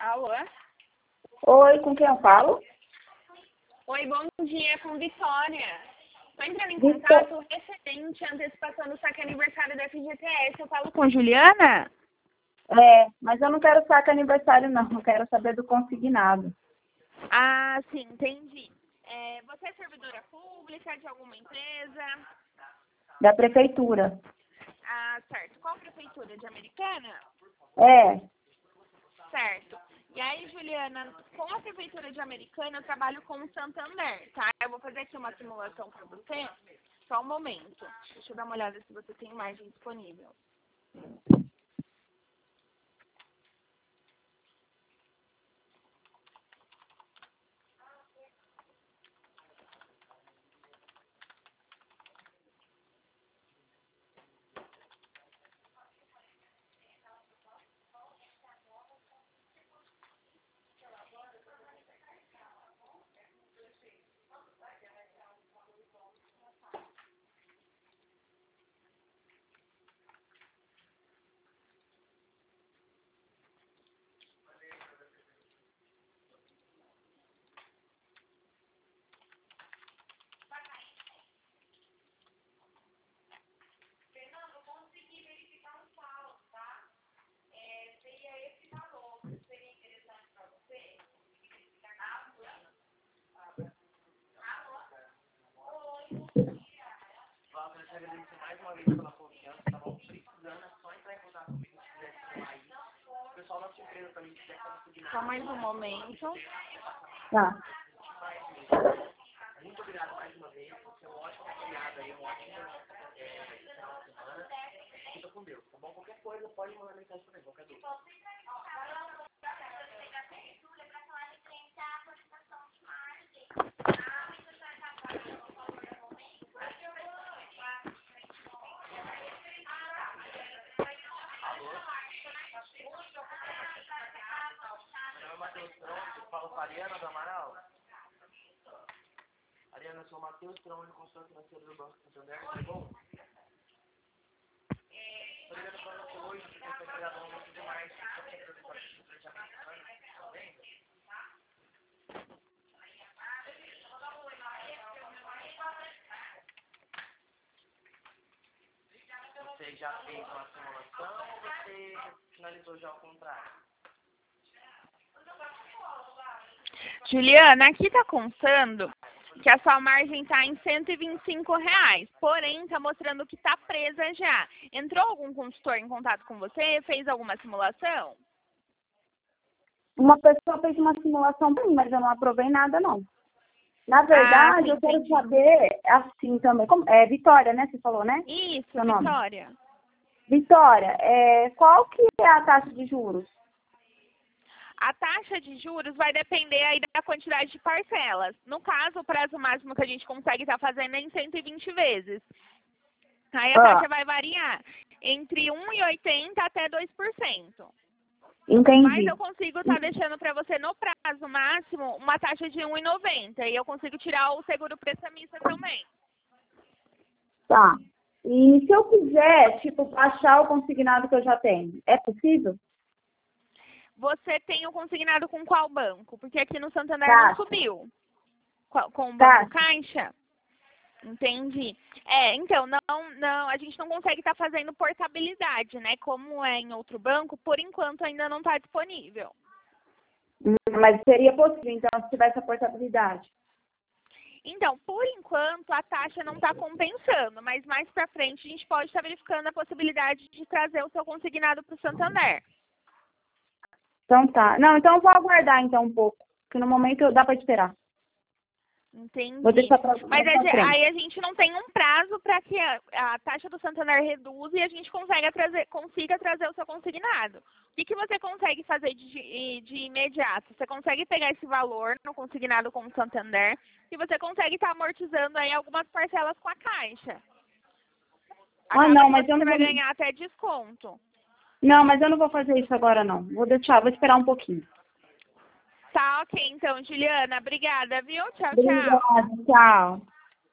Alô? Oi, com quem eu falo? Oi, bom dia, com Vitória. Estou entrando em Vitor- contato referente à antecipação do saque aniversário da FGTS. Eu falo com Juliana? É, mas eu não quero saque aniversário, não. Eu quero saber do consignado. Ah, sim, entendi. Você é servidora pública de alguma empresa? Da prefeitura. Ah, certo. Qual prefeitura? De Americana? É, Certo. E aí, Juliana, com a prefeitura de Americana, eu trabalho com o Santander, tá? Eu vou fazer aqui uma simulação para você. Só um momento. Deixa eu dar uma olhada se você tem margem disponível. Mais uma vez pela confiança, tá bom? Precisando, é só entrar em contato comigo se quiser aí. O pessoal da sua empresa também quiser conseguir. Só mais um momento. tá. Muito obrigado mais uma vez. Você é um ótimo afiliado aí, um ótimo final de semana. Fica com Deus, tá bom? Qualquer coisa pode mandar mensagem pra mim, qualquer dúvida. Meu nome é Matheus Trão, eu falo com a Ariana do Amaral. Ariana, eu sou o Matheus Trão, de consultor financeiro do Banco Santander, tudo bom? Estou ligando para você hoje, porque foi criado um momento de marketing para a empresa de Americana, tá vendo? Você já fez uma simulação ou você finalizou já ao contrário? Juliana, aqui está constando que a sua margem está em R$ 125, porém está mostrando que está presa já. Entrou algum consultor em contato com você? Fez alguma simulação? Uma pessoa fez uma simulação pra mim, mas eu não aprovei nada, não. Na verdade, sim, eu quero entendi. saber, assim também, é Vitória, né? Você falou, né? Isso, Seu nome. Vitória. Vitória, qual que é a taxa de juros? A taxa de juros vai depender aí da quantidade de parcelas. No caso, o prazo máximo que a gente consegue estar fazendo é em 120 vezes. Aí a taxa vai variar entre 1,80% até 2%. Mas Entendi. eu consigo estar deixando para você no prazo máximo uma taxa de 1,90 e eu consigo tirar o seguro prestamista também. Tá. E se eu quiser, tipo, baixar o consignado que eu já tenho, é possível? Você tem o consignado com qual banco? Porque aqui no Santander Tá. não subiu. Com o Tá. Banco Caixa? Entendi. Então, não, a gente não consegue estar fazendo portabilidade, né? Como é em outro banco, por enquanto ainda não está disponível. Mas seria possível, então, se tivesse a portabilidade. Então, por enquanto, a taxa não está compensando, mas mais para frente a gente pode estar verificando a possibilidade de trazer o seu consignado para o Santander. Então tá. Não, então eu vou aguardar então um pouco, porque no momento dá para esperar. Entendi. Vou deixar para Mas frente. aí a gente não tem um prazo para que a taxa do Santander reduza e a gente consiga trazer o seu consignado. O que você consegue fazer de imediato? Você consegue pegar esse valor no consignado com o Santander e você consegue estar amortizando aí algumas parcelas com a Caixa. Não, mas você eu não vai vou... ganhar até desconto. Não, mas eu não vou fazer isso agora não. Vou esperar um pouquinho. Tá, ok, então, Juliana. Obrigada, viu? Tchau, tchau. Obrigada, tchau.